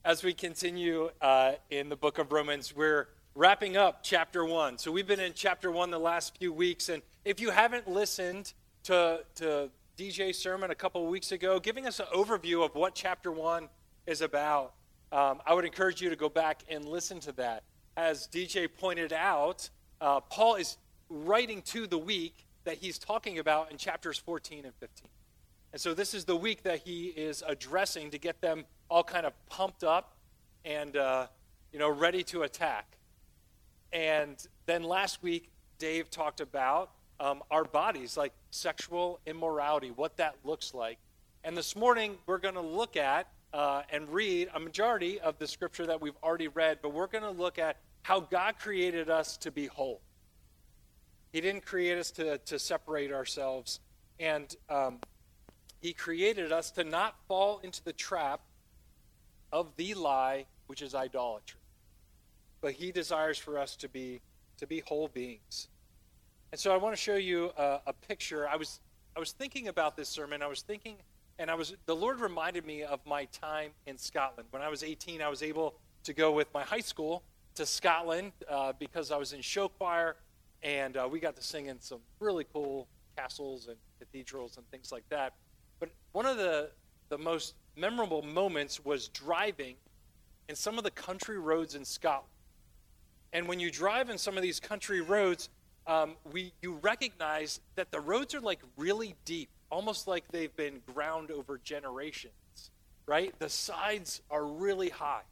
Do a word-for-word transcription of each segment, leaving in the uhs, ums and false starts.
as we continue uh, in the book of Romans, we're wrapping up chapter one. So we've been in chapter one the last few weeks, and if you haven't listened to, to D J's sermon a couple of weeks ago, giving us an overview of what chapter one is about, um, I would encourage you to go back and listen to that. As D J pointed out, uh, Paul is writing to the week that he's talking about in chapters fourteen and fifteen. And so this is the week that he is addressing to get them all kind of pumped up and, uh, you know, ready to attack. And then last week, Dave talked about um, our bodies, like sexual immorality, what that looks like. And this morning, we're going to look at uh, and read a majority of the scripture that we've already read, but we're going to look at how God created us to be whole. He didn't create us to, to separate ourselves. And um, he created us to not fall into the trap of the lie, which is idolatry. But he desires for us to be to be whole beings. And so I want to show you a, a picture. I was I was thinking about this sermon. I was thinking, and I was the Lord reminded me of my time in Scotland. When I was eighteen, I was able to go with my high school to Scotland uh, because I was in show choir, and uh, we got to sing in some really cool castles and cathedrals and things like that. But one of the, the most memorable moments was driving in some of the country roads in Scotland. And when you drive in some of these country roads, um, we you recognize that the roads are like really deep, almost like they've been ground over generations, right? The sides are really high.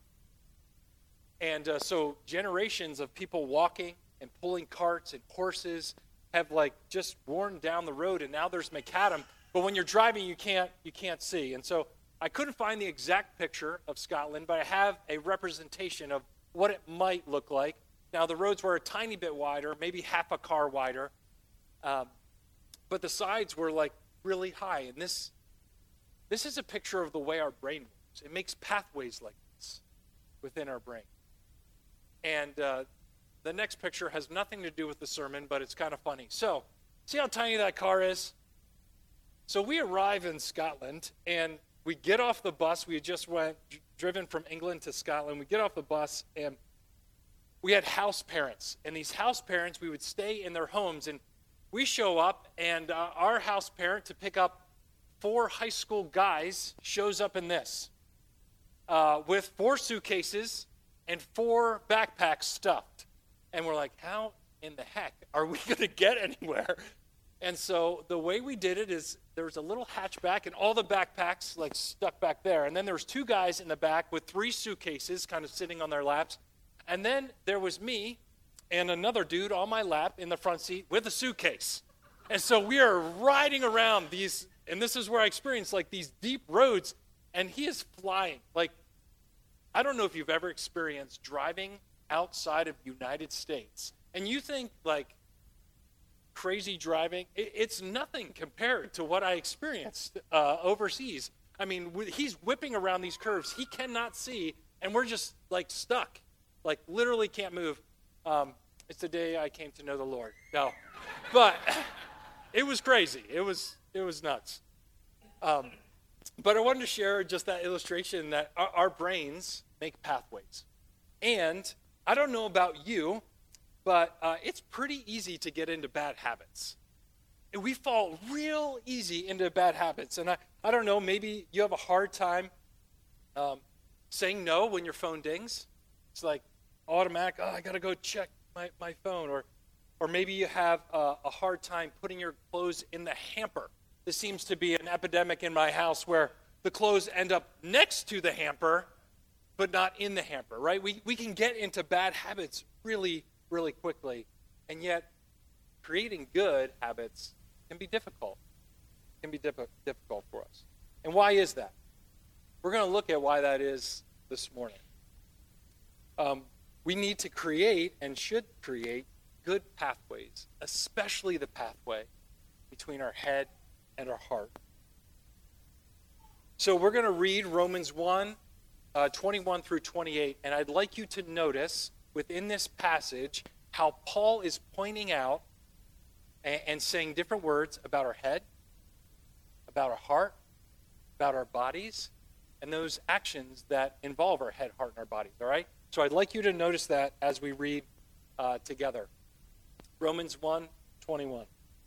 And uh, so generations of people walking and pulling carts and horses have like just worn down the road, and now there's macadam. But when you're driving, you can't you can't see. And so I couldn't find the exact picture of Scotland, but I have a representation of what it might look like. Now, the roads were a tiny bit wider, maybe half a car wider, um, but the sides were like really high. And this this is a picture of the way our brain works. It makes pathways like this within our brain. And uh, the next picture has nothing to do with the sermon, but it's kind of funny. So, see how tiny that car is? So we arrive in Scotland, and we get off the bus. We had just went d- driven from England to Scotland. We get off the bus, and we had house parents. And these house parents, we would stay in their homes. And we show up, and uh, our house parent to pick up four high school guys shows up in this uh, with four suitcases and four backpacks stuffed. And we're like, how in the heck are we going to get anywhere? And so the way we did it is there was a little hatchback and all the backpacks like stuck back there. And then there was two guys in the back with three suitcases kind of sitting on their laps. And then there was me and another dude on my lap in the front seat with a suitcase. And so we are riding around these, and this is where I experienced like these deep roads, and he is flying. Like, I don't know if you've ever experienced driving outside of the United States. And you think like, crazy driving, it's nothing compared to what I experienced uh, overseas. I mean, he's whipping around these curves. He cannot see, and we're just like stuck, like literally can't move. Um, it's the day I came to know the Lord. No, but it was crazy. It was it was nuts. Um, but I wanted to share just that illustration that our, our brains make pathways, and I don't know about you, but uh, it's pretty easy to get into bad habits. And we fall real easy into bad habits. And I, I don't know, maybe you have a hard time um, saying no when your phone dings. It's like automatic, oh, I got to go check my, my phone. Or or maybe you have uh, a hard time putting your clothes in the hamper. This seems to be an epidemic in my house where the clothes end up next to the hamper, but not in the hamper, right? We, we can get into bad habits really really quickly, and yet creating good habits can be difficult. Can be diff- difficult for us. And why is that? We're going to look at why that is this morning. Um, we need to create and should create good pathways, especially the pathway between our head and our heart. So we're going to read Romans one, uh, twenty-one through twenty-eight, and I'd like you to notice within this passage how Paul is pointing out and, and saying different words about our head, about our heart, about our bodies, and those actions that involve our head, heart, and our bodies, all right? So I'd like you to notice that as we read uh, together. Romans one twenty-one.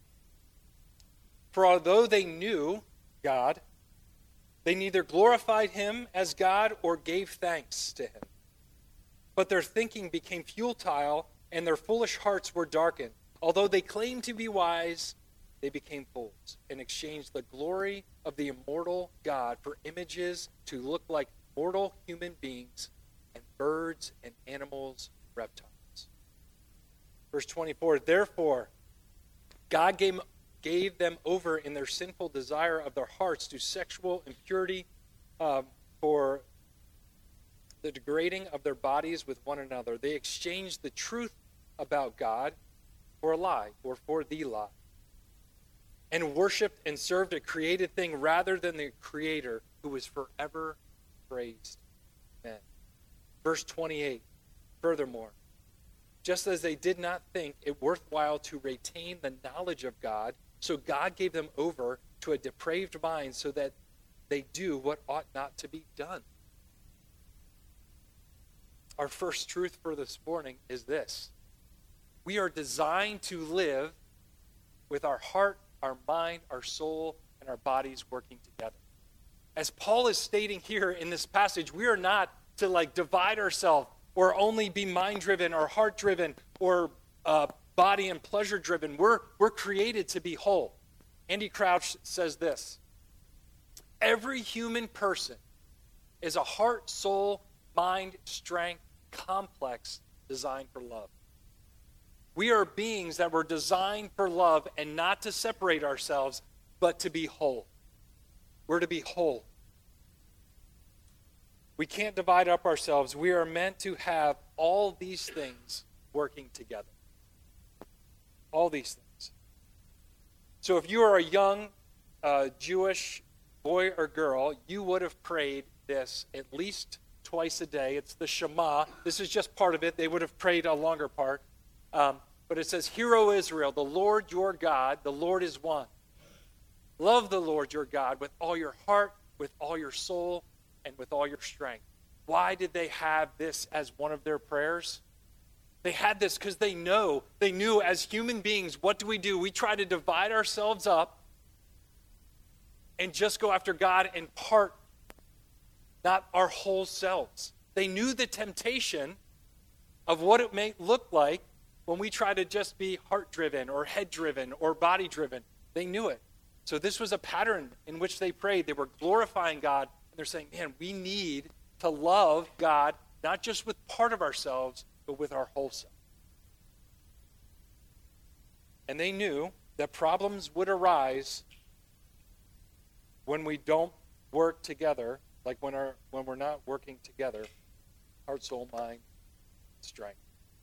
For although they knew God, they neither glorified him as God or gave thanks to him. But their thinking became futile, and their foolish hearts were darkened. Although they claimed to be wise, they became fools and exchanged the glory of the immortal God for images to look like mortal human beings and birds and animals, reptiles. Verse twenty-four, therefore, God gave, gave them over in their sinful desire of their hearts to sexual impurity um, for the degrading of their bodies with one another. They exchanged the truth about God for a lie, or for the lie, and worshipped and served a created thing rather than the Creator, who is forever praised. Amen. Verse twenty-eight, furthermore, just as they did not think it worthwhile to retain the knowledge of God, so God gave them over to a depraved mind so that they do what ought not to be done. Our first truth for this morning is this. We are designed to live with our heart, our mind, our soul, and our bodies working together. As Paul is stating here in this passage, we are not to like divide ourselves or only be mind-driven or heart-driven or uh, body and pleasure-driven. We're, we're created to be whole. Andy Crouch says this, every human person is a heart, soul, mind, strength, complex designed for love. We are beings that were designed for love and not to separate ourselves, but to be whole. We're to be whole. We can't divide up ourselves. We are meant to have all these things working together. All these things. So if you are a young uh, Jewish boy or girl, you would have prayed this at least twice a day. It's the Shema. This is just part of it. They would have prayed a longer part. Um, but it says, Hear, O Israel, the Lord your God, the Lord is one. Love the Lord your God with all your heart, with all your soul, and with all your strength. Why did they have this as one of their prayers? They had this because they know, they knew as human beings, what do we do? We try to divide ourselves up and just go after God in part, not our whole selves. They knew the temptation of what it may look like when we try to just be heart-driven or head-driven or body-driven. They knew it. So this was a pattern in which they prayed. They were glorifying God. And they're saying, man, we need to love God, not just with part of ourselves, but with our whole self. And they knew that problems would arise when we don't work together, like when, our, when we're not working together, heart, soul, mind, strength.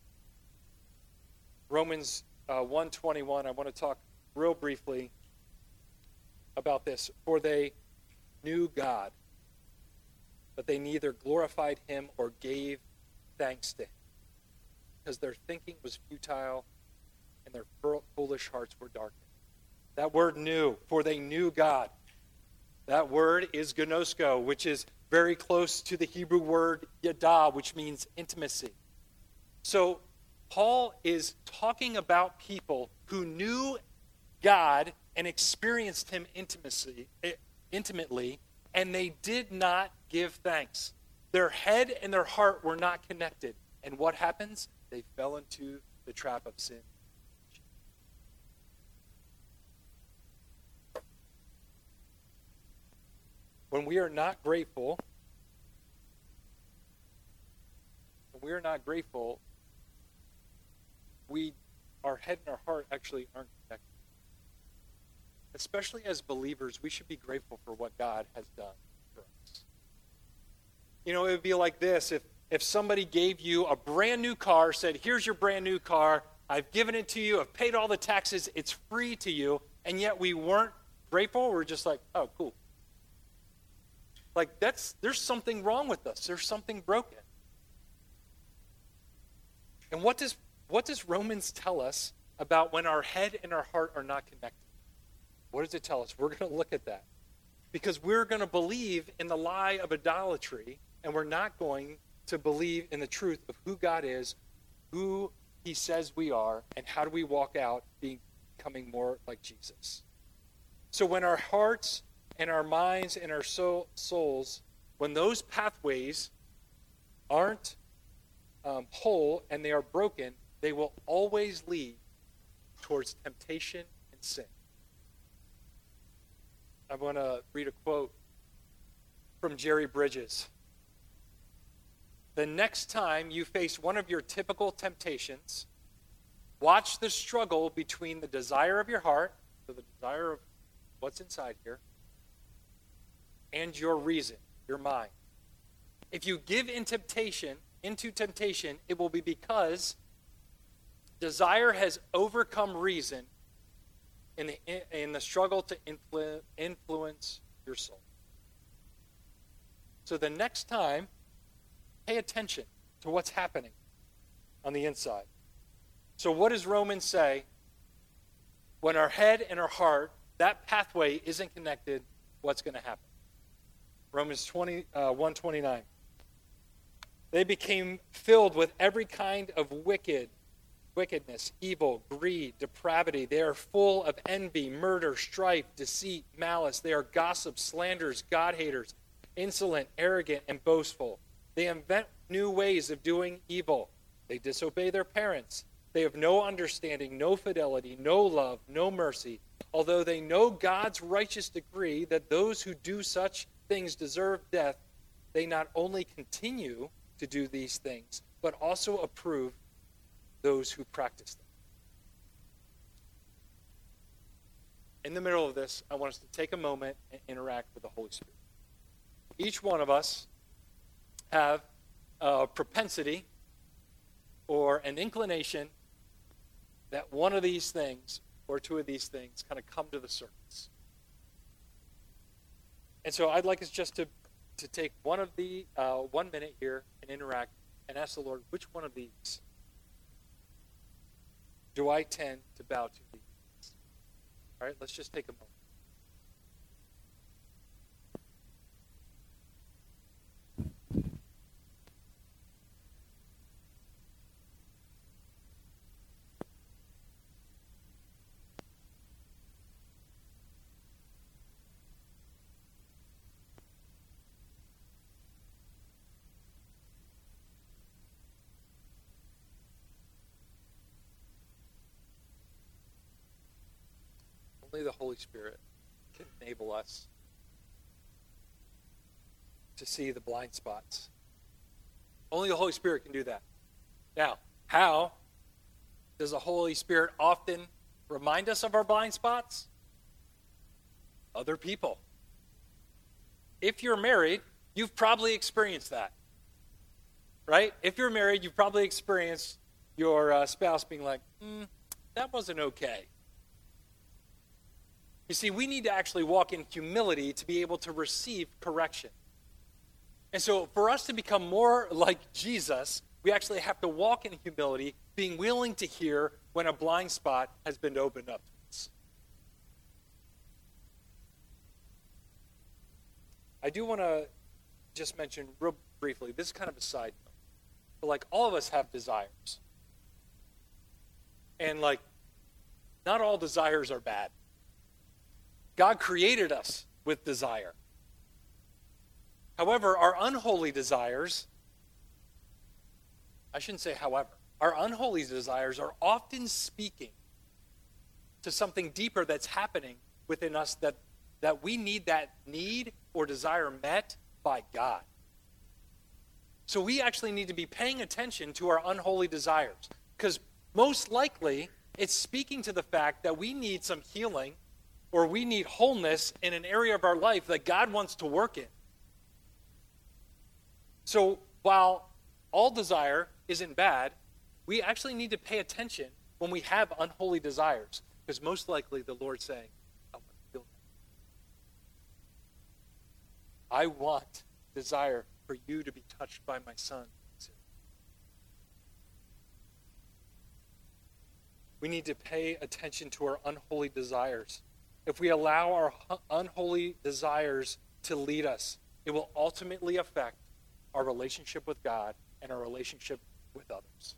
Romans uh, one twenty-one, I want to talk real briefly about this. For they knew God, but they neither glorified him or gave thanks to him, because their thinking was futile and their foolish hearts were darkened. That word knew, for they knew God. That word is gnosko, which is very close to the Hebrew word yada, which means intimacy. So Paul is talking about people who knew God and experienced him intimacy, intimately, and they did not give thanks. Their head and their heart were not connected. And what happens? They fell into the trap of sin. When we are not grateful, when we are not grateful, we, our head and our heart actually aren't connected. Especially as believers, we should be grateful for what God has done for us. You know, it would be like this. If, if somebody gave you a brand new car, said, here's your brand new car, I've given it to you, I've paid all the taxes, it's free to you, and yet we weren't grateful, we're just like, oh, cool. Like, that's, there's something wrong with us. There's something broken. And what does, what does Romans tell us about when our head and our heart are not connected? What does it tell us? We're going to look at that. because we're going to believe in the lie of idolatry, and we're not going to believe in the truth of who God is, who he says we are, and how do we walk out being, becoming more like Jesus. So when our hearts and our minds and our soul, souls, when those pathways aren't um, whole and they are broken, they will always lead towards temptation and sin. I want to read a quote from Jerry Bridges. The next time you face one of your typical temptations, watch the struggle between the desire of your heart, so the desire of what's inside here, and your reason, your mind. If you give in temptation, into temptation, it will be because desire has overcome reason in the in the struggle to influ, influence your soul. So the next time, pay attention to what's happening on the inside. So what does Romans say? When our head and our heart, that pathway isn't connected, what's going to happen? Romans twenty, uh, one twenty-nine. They became filled with every kind of wicked, wickedness, evil, greed, depravity. They are full of envy, murder, strife, deceit, malice. They are gossips, slanderers, God-haters, insolent, arrogant, and boastful. They invent new ways of doing evil. They disobey their parents. They have no understanding, no fidelity, no love, no mercy. Although they know God's righteous decree that those who do such things deserve death, they not only continue to do these things, but also approve those who practice them. In the middle of this, I want us to take a moment and interact with the Holy Spirit. Each one of us have a propensity or an inclination that one of these things or two of these things kind of come to the surface. And so I'd like us just to, to take one of the uh, one minute here and interact and ask the Lord, which one of these do I tend to bow to these? All right, let's just take a moment. Only the Holy Spirit can enable us to see the blind spots. Only the Holy Spirit can do that. Now, how does the Holy Spirit often remind us of our blind spots? Other people. If you're married, you've probably experienced that. Right? If you're married, you've probably experienced your uh, spouse being like, mm, that wasn't okay. You see, we need to actually walk in humility to be able to receive correction. And so for us to become more like Jesus, we actually have to walk in humility, being willing to hear when a blind spot has been opened up to us. I do want to just mention real briefly, this is kind of a side note, but like all of us have desires. And like, not all desires are bad. God created us with desire. However, our unholy desires, I shouldn't say however, our unholy desires are often speaking to something deeper that's happening within us that, that we need that need or desire met by God. So we actually need to be paying attention to our unholy desires, because most likely it's speaking to the fact that we need some healing or we need wholeness in an area of our life that God wants to work in. So while all desire isn't bad, we actually need to pay attention when we have unholy desires, because most likely the Lord's saying, I want to heal them. I want desire for you to be touched by my Son. We need to pay attention to our unholy desires. if we allow our unholy desires to lead us, it will ultimately affect our relationship with God and our relationship with others.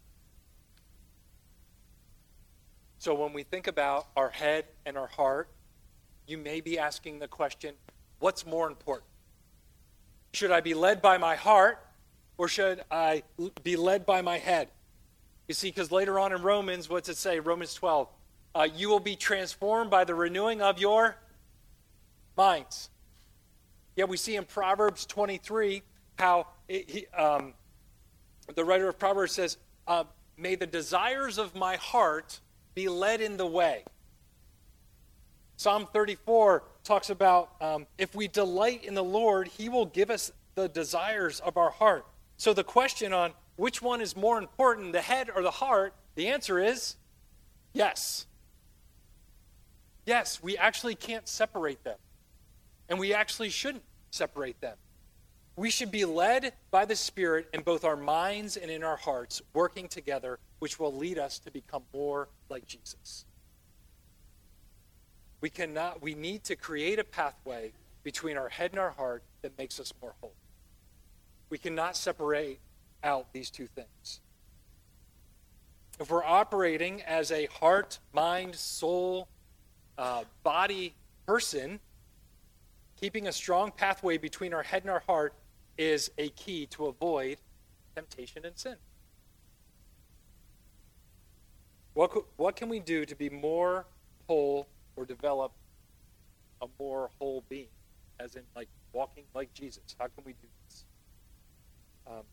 So when we think about our head and our heart, you may be asking the question, what's more important? Should I be led by my heart, or should I be led by my head? You see, because later on in Romans, what's it say? Romans twelve. Uh, you will be transformed by the renewing of your minds. Yeah, we see in Proverbs twenty-three how it, he, um, the writer of Proverbs says, uh, may the desires of my heart be led in the way. Psalm thirty-four talks about um, if we delight in the Lord, he will give us the desires of our heart. So the question on which one is more important, the head or the heart, the answer is yes. Yes, we actually can't separate them. And we actually shouldn't separate them. We should be led by the Spirit in both our minds and in our hearts, working together, which will lead us to become more like Jesus. We cannot, we need to create a pathway between our head and our heart that makes us more whole. We cannot separate out these two things. If we're operating as a heart, mind, soul, uh, body person, keeping a strong pathway between our head and our heart is a key to avoid temptation and sin. What, co- what can we do to be more whole or develop a more whole being, as in like walking like Jesus? How can we do this? Um,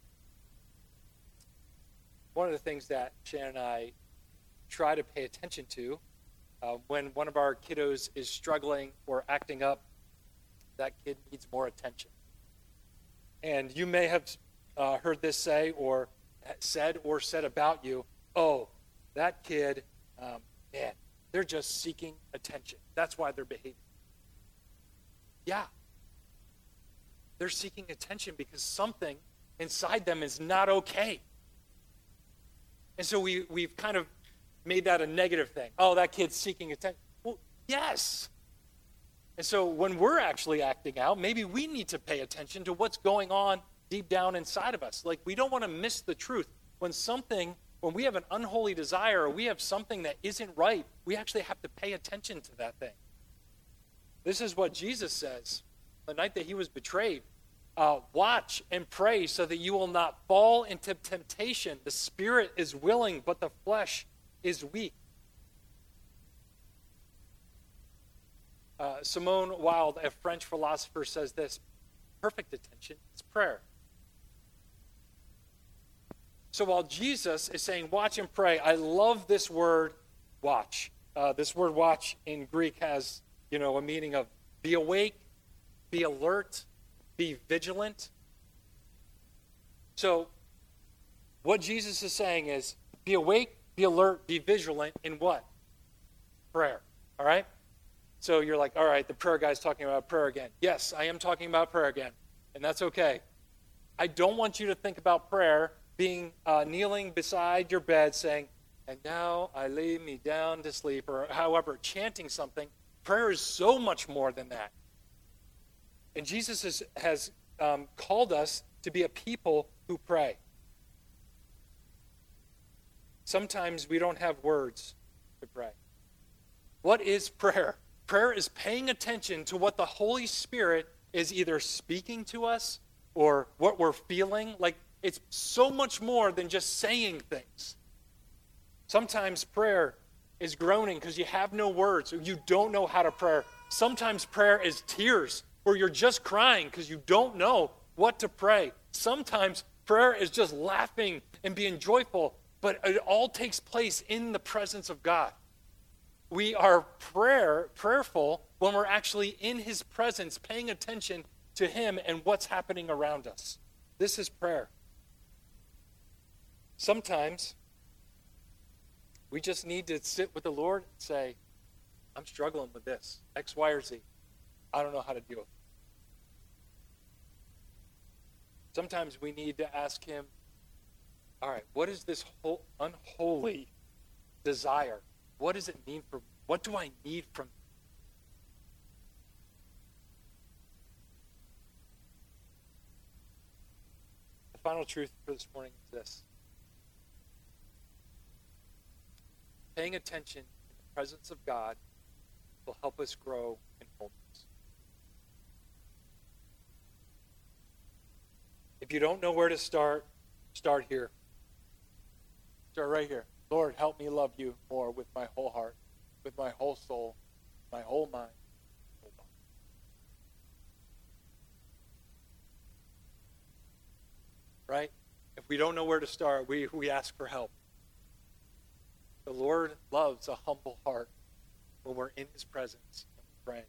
one of the things that Shannon and I try to pay attention to uh, when one of our kiddos is struggling or acting up, that kid needs more attention. And you may have uh, heard this say or said or said about you, oh, that kid, um, man, they're just seeking attention. That's why they're behaving. Yeah. They're seeking attention because something inside them is not okay. And so we, we've kind of made that a negative thing. Oh, that kid's seeking attention. Well, yes. And so when we're actually acting out, maybe we need to pay attention to what's going on deep down inside of us. Like, we don't want to miss the truth. When something, when we have an unholy desire or we have something that isn't right, we actually have to pay attention to that thing. This is what Jesus says the night that he was betrayed. Uh, watch and pray so that you will not fall into temptation. The spirit is willing, but the flesh is weak. Uh, Simone Weil, a French philosopher, says this: perfect attention is prayer. So while Jesus is saying watch and pray, I love this word watch. Uh, this word watch in Greek has, you know, a meaning of be awake, be alert, be vigilant. So what Jesus is saying is be awake, be alert, be vigilant in what? Prayer. All right? So you're like, all right, the prayer guy's talking about prayer again. Yes, I am talking about prayer again, and that's okay. I don't want you to think about prayer being uh, kneeling beside your bed saying, and now I lay me down to sleep, or however, chanting something. Prayer is so much more than that. And Jesus has, has um, called us to be a people who pray. Sometimes we don't have words to pray. What is prayer? Prayer is paying attention to what the Holy Spirit is either speaking to us or what we're feeling. Like, it's so much more than just saying things. Sometimes prayer is groaning because you have no words, or you don't know how to pray. Sometimes prayer is tears, where you're just crying because you don't know what to pray. Sometimes prayer is just laughing and being joyful, but it all takes place in the presence of God. We are prayer prayerful when we're actually in his presence, paying attention to him and what's happening around us. This is prayer. Sometimes we just need to sit with the Lord and say, I'm struggling with this, X, Y, or Z. I don't know how to deal with it. Sometimes we need to ask him, all right, what is this whole unholy desire? What does it mean for me? What do I need from final truth for this morning is this. Paying attention in the presence of God will help us grow in holiness. If you don't know where to start, start here. Start right here. Lord, help me love you more with my whole heart, with my whole soul, my whole mind, whole body. Right? If we don't know where to start, we, we ask for help. The Lord loves a humble heart when we're in his presence and praying.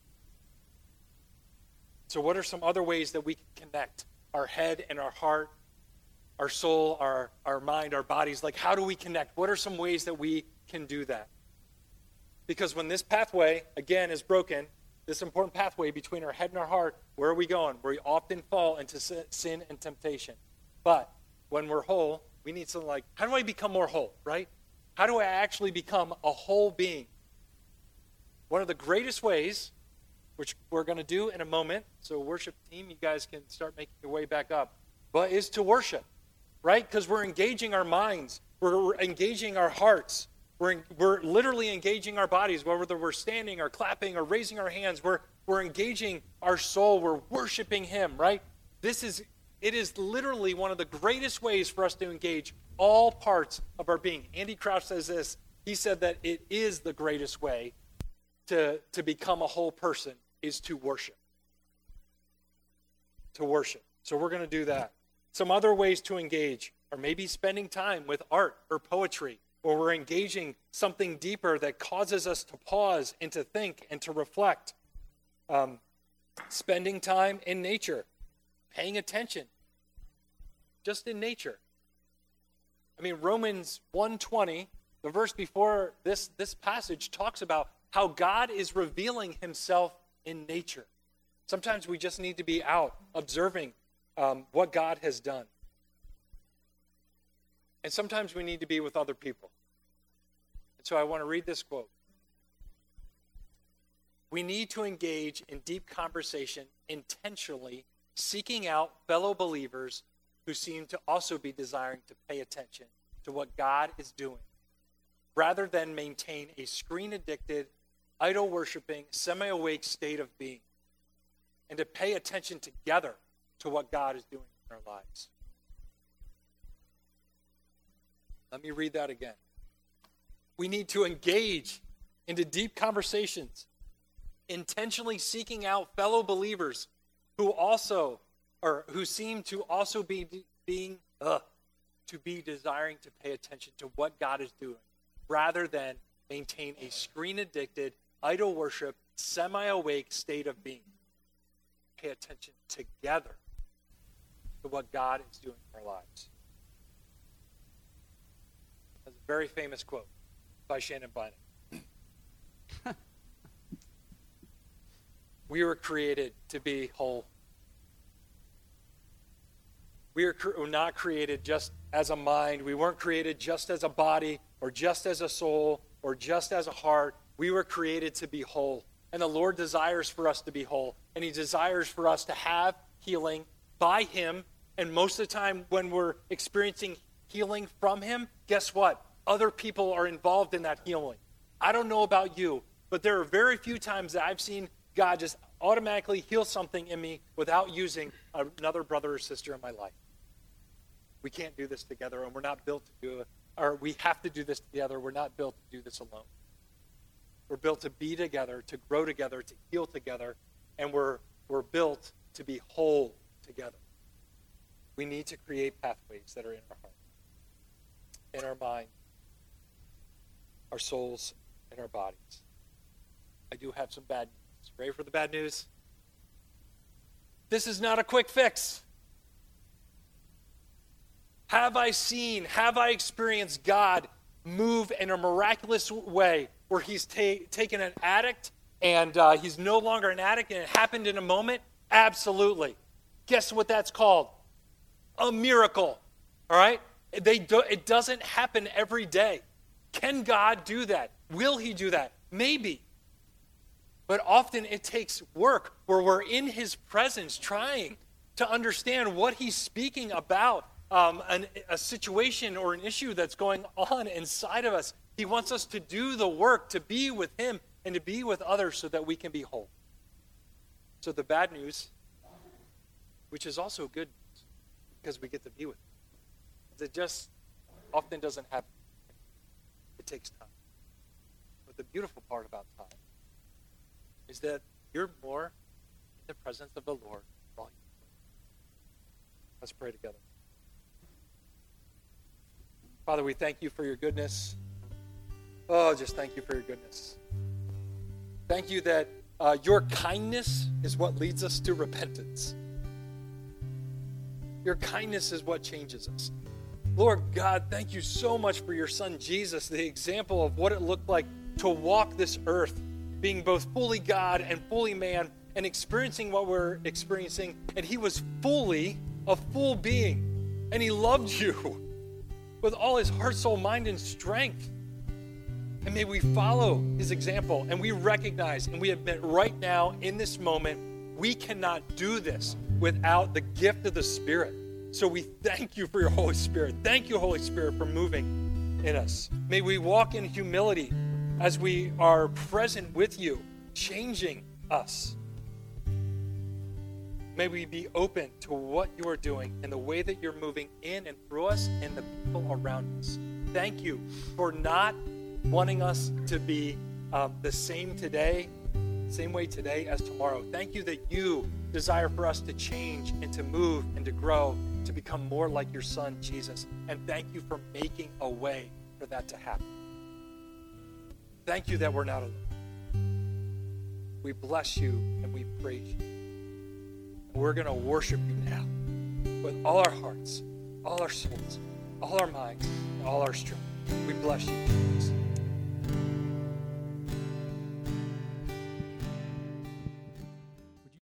So what are some other ways that we can connect our head and our heart, our soul, our, our mind, our bodies? Like, how do we connect? What are some ways that we can do that? Because when this pathway, again, is broken, this important pathway between our head and our heart, where are we going? We often fall into sin and temptation. But when we're whole, we need something like, how do I become more whole, right? How do I actually become a whole being? One of the greatest ways, which we're going to do in a moment, so worship team, you guys can start making your way back up, but is to worship, right? Because we're engaging our minds. We're engaging our hearts. We're, in, we're literally engaging our bodies, whether we're standing or clapping or raising our hands. We're, we're engaging our soul. We're worshiping him, right? This is, it is literally one of the greatest ways for us to engage all parts of our being. Andy Crouch says this. He said that it is the greatest way to, to become a whole person is to worship. To worship. So we're going to do that. Some other ways to engage are maybe spending time with art or poetry, or we're engaging something deeper that causes us to pause and to think and to reflect. Um, spending time in nature, paying attention, just in nature. I mean, Romans one twenty, the verse before this, this passage, talks about how God is revealing himself in nature. Sometimes we just need to be out observing um, what God has done. And sometimes we need to be with other people. And so I want to read this quote. We need to engage in deep conversation intentionally, seeking out fellow believers who seem to also be desiring to pay attention to what God is doing, rather than maintain a screen-addicted, idol-worshiping, semi-awake state of being, and to pay attention together to what God is doing in our lives. Let me read that again. We need to engage into deep conversations, intentionally seeking out fellow believers who also, or who seem to also be being, uh, to be desiring to pay attention to what God is doing, rather than maintain a screen-addicted, idol worship, semi-awake state of being. Pay attention together to what God is doing in our lives. That's a very famous quote by Shannon Bynum. We were created to be whole. We are not created just as a mind. We weren't created just as a body or just as a soul or just as a heart. We were created to be whole. And the Lord desires for us to be whole. And he desires for us to have healing by him. And most of the time when we're experiencing healing from him, guess what? Other people are involved in that healing. I don't know about you, but there are very few times that I've seen God just automatically heal something in me without using another brother or sister in my life. We can't do this together, and we're not built to do it, or we have to do this together. We're not built to do this alone. We're built to be together, to grow together, to heal together, and we're we're built to be whole together. We need to create pathways that are in our heart, in our mind, our souls, and our bodies. I do have some bad news. Ready for the bad news? This is not a quick fix. Have I seen, have I experienced God move in a miraculous way where he's ta- taken an addict and uh, he's no longer an addict and it happened in a moment? Absolutely. Guess what that's called? A miracle. All right? They do, it doesn't happen every day. Can God do that? Will he do that? Maybe. But often it takes work where we're in his presence trying to understand what he's speaking about, um, an, a situation or an issue that's going on inside of us. He wants us to do the work, to be with him and to be with others so that we can be whole. So the bad news, which is also good news, because we get to be with him, it just often doesn't happen. It takes time. But the beautiful part about time is that you're more in the presence of the Lord while you pray. Let's pray together. Father, we thank you for your goodness. Oh, just thank you for your goodness. Thank you that uh, your kindness is what leads us to repentance. Your kindness is what changes us. Lord God, thank you so much for your son Jesus, the example of what it looked like to walk this earth, being both fully God and fully man, and experiencing what we're experiencing. And he was fully a full being, and he loved you with all his heart, soul, mind, and strength. And may we follow his example, and we recognize and we admit right now in this moment, we cannot do this without the gift of the Spirit. So we thank you for your Holy Spirit. Thank you, Holy Spirit, for moving in us. May we walk in humility as we are present with you, changing us. May we be open to what you are doing and the way that you're moving in and through us and the people around us. Thank you for not wanting us to be um, the same today, same way today as tomorrow. Thank you that you desire for us to change and to move and to grow, to become more like your son, Jesus. And thank you for making a way for that to happen. Thank you that we're not alone. We bless you and we praise you. And we're going to worship you now with all our hearts, all our souls, all our minds, and all our strength. We bless you, Jesus.